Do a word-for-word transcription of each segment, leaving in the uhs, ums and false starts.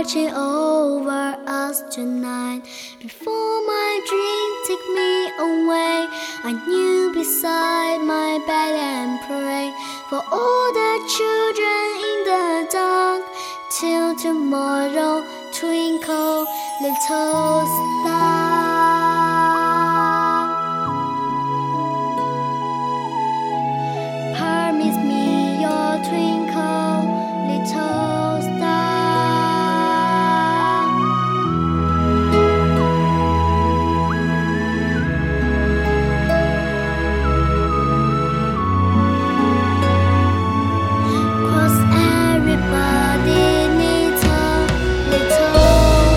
watching over us tonight. Before my dream take me away, I kneel beside my bed and pray for all the children in the dark. Till tomorrow, twinkle, little star. Promise me your twinkle, little star. Cause everybody needs a little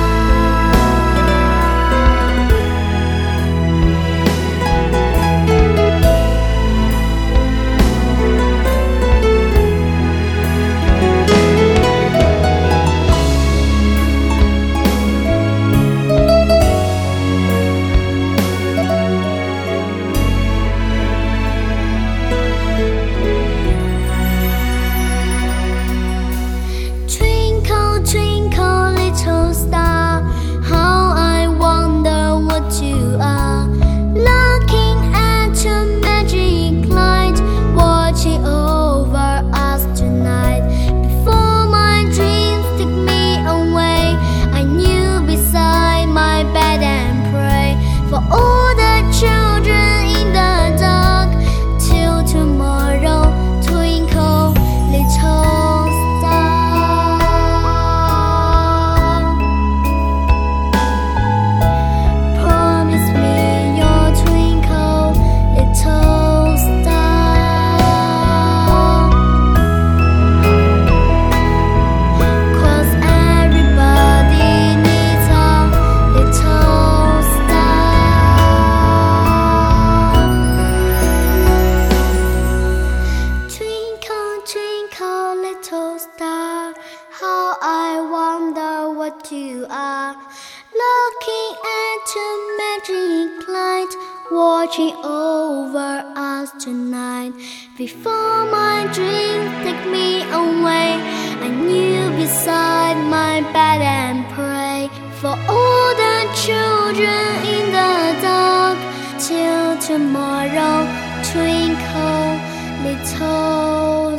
star, how I wonder what you are. Looking at your magic light, watching over us tonight. Before my dreams take me away, I kneel beside my bed and pray for all the children in the dark. Till tomorrow, twinkle, little